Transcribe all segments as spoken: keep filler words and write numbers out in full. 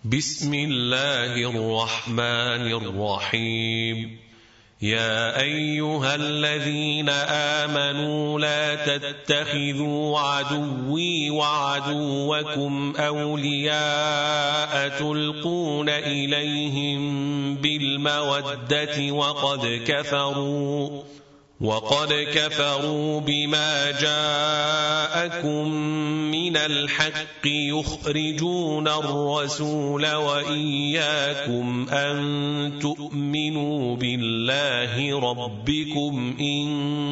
بسم الله الرحمن الرحيم. يا أيها الذين آمنوا لا تتخذوا عدوي وعدوكم أولياء تلقون إليهم بالمودة وقد كفروا وقد كفروا بما جاءكم من الحق يخرجون الرسول وإياكم أن تؤمنوا بالله ربكم إن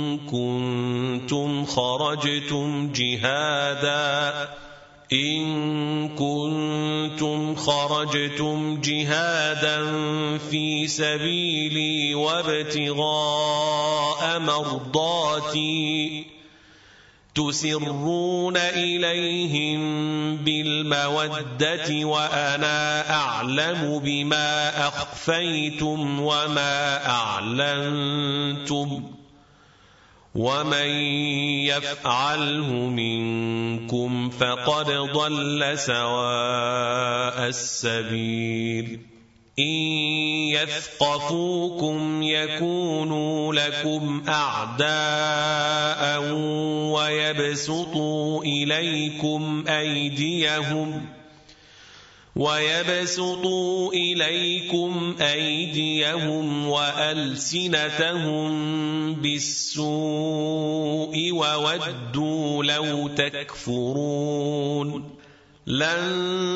كنتم خرجتم جهادا إن كنتم خرجتم جهادا في سبيلي وابتغاء مرضاتي تسرون إليهم بالمودة وأنا أعلم بما أخفيتم وما أعلنتم ومن يفعله منكم فقد ضل سواء السبيل. إن يثقفوكم يكونوا لكم أعداء ويبسطوا إليكم أيديهم ويبسطوا إليكم أيديهم وألسنتهم بالسوء وودوا لو تكفرون. لن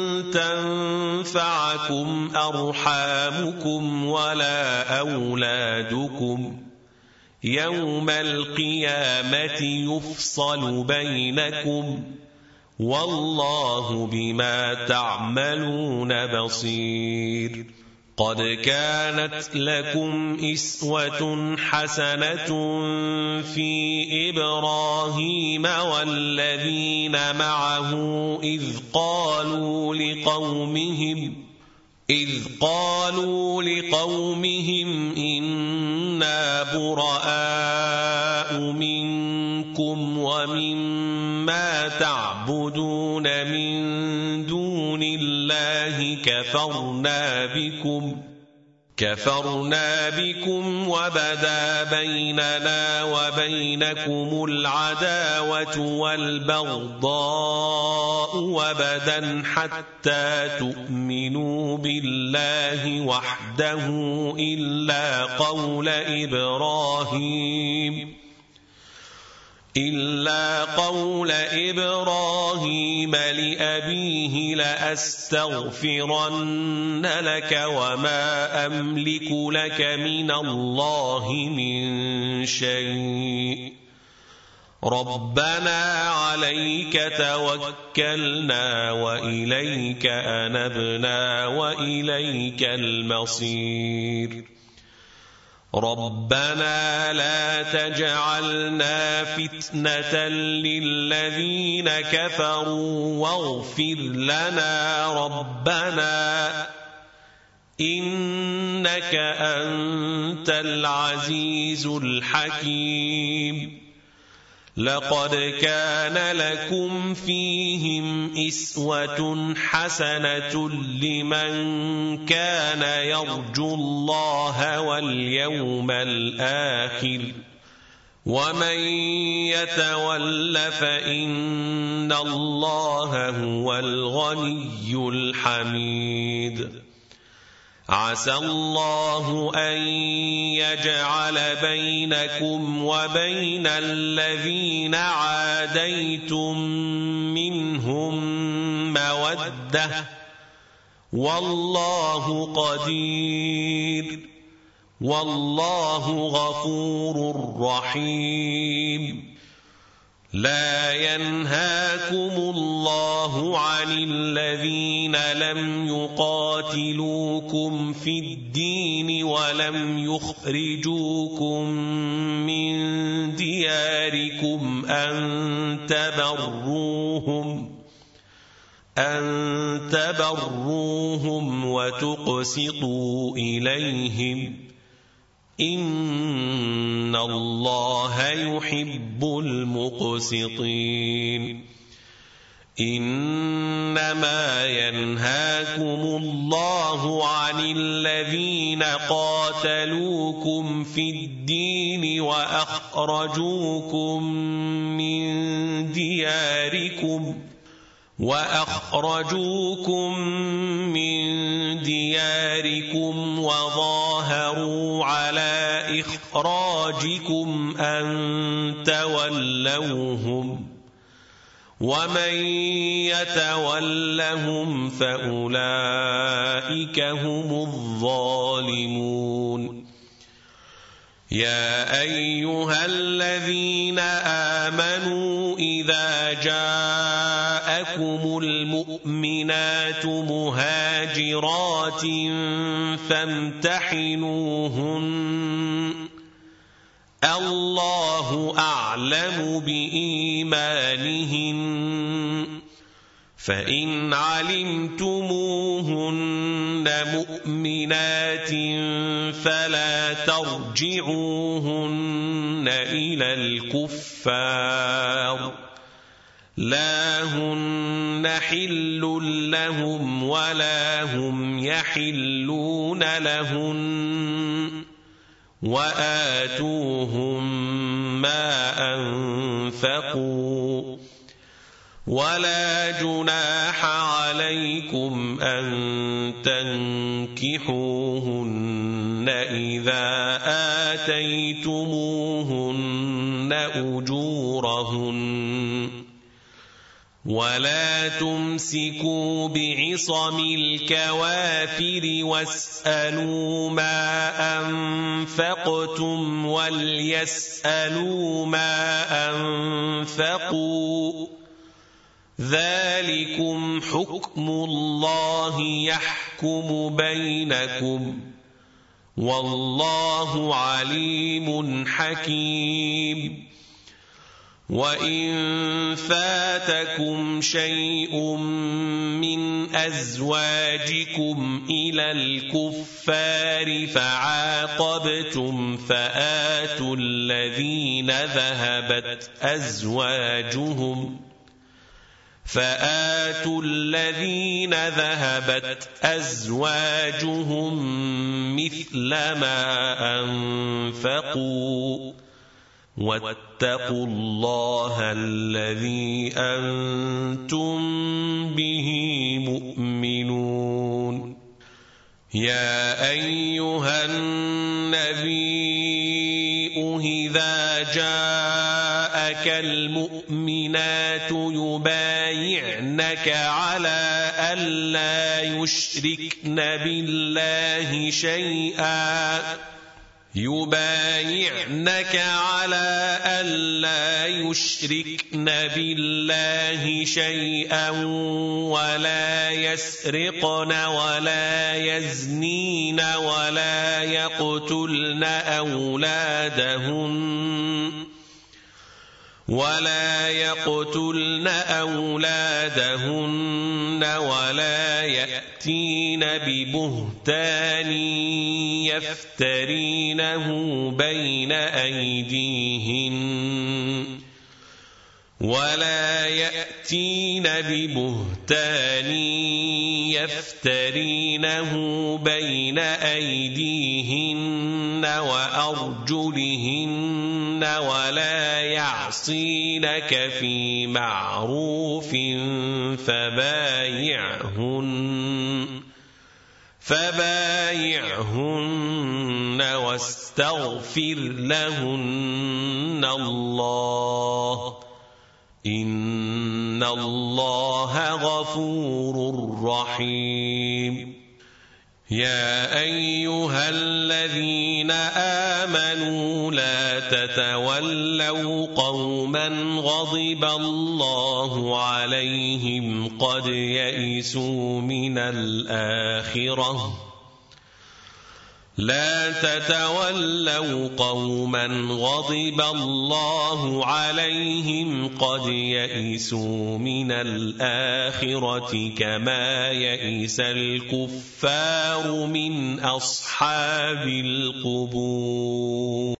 تنفعكم أرحامكم ولا أولادكم يوم القيامة يفصل بينكم والله بما تعملون بصير. قد كانت لكم إسوة حسنة في إبراهيم والذين معه إذ قالوا لقومهم إذ قالوا لقومهم إنا براء منكم ومما تعبدون من دون الله كفرنا بكم كفرنا بكم وبدا بيننا وبينكم العداوة والبغضاء وبدا حتى تؤمنوا بالله وحده إلا قول إبراهيم إلا قول إبراهيم لأبيه لأستغفرن لك وما أملك لك من الله من شيء ربنا عليك توكلنا وإليك أنبنا وإليك المصير. ربنا لا تجعلنا فتنة للذين كفروا واغفر لنا ربنا إنك أنت العزيز الحكيم. لقد كان لكم فيهم إسوة حسنة لمن كان يرجو الله واليوم الآخر ومن يتول فإن الله هو الغني الحميد. عسى الله أن يجعل بينكم وبين الذين عاديتم منهم مودة والله قدير والله غفور رحيم. لا ينهاكم الله عن الذين لم يقاتلوكم في الدين ولم يخرجوكم من دياركم أن تبروهم أن تبروهم وتقسطوا إليهم إن الله يحب المقسطين. إنما ينهاكم الله عن الذين قاتلوكم في الدين وأخرجوكم من دياركم وأخرجوكم من دياركم وظاهروا على إخراجكم أن تولوهم ومن يتولهم فأولئك هم الظالمون يا أيها الذين آمنوا إذا جاءكم المؤمنات مهاجرات فامتحنوهن الله أعلم بإيمانهن فإن علمتموهن مؤمنات فلا ترجعوهن إلى الكفار لا هن حل لهم ولا هم يحلون لهن وآتوهم ما أنفقوا ولا جناح عليكم أن تنكحوهن إذا آتيتموهن أجورهن ولا تمسكوا بعصم الكوافر واسألوا ما أنفقتم وليسألوا ما أنفقوا ذلكم حكم الله يحكم بينكم والله عليم حكيم وإن فاتكم شيء من أزواجكم إلى الكفار فعاقبتم فآتوا الذين ذهبت أزواجهم فآتوا الذين ذهبت أزواجهم مثل ما أنفقوا واتقوا الله الذي أنتم به مؤمنون يا أيها النبي إذا جاءك المؤمنات يبايعنك على ألا يشركن بالله شيئا يبايعنك على ألا يشركن بالله شيئا ولا يسرقن ولا يزنين ولا يقتلن أولادهن ولا يقتلن أولادهن ولا يأتين ببهتان يفترينه بين أيديهن ولا يأتين ببهتان يفترينه بين أيديهن وأرجلهن ولا يعصينك في معروف فبايعهن فبايعهن واستغفر لهن الله إن الله غفور رحيم يا أيها الذين آمنوا لا تتولوا قوما غضب الله عليهم قد يئسوا من الآخرة لا تتولوا قوما غضب الله عليهم قد يئسوا من الآخرة كما يئس الكفار من أصحاب القبور.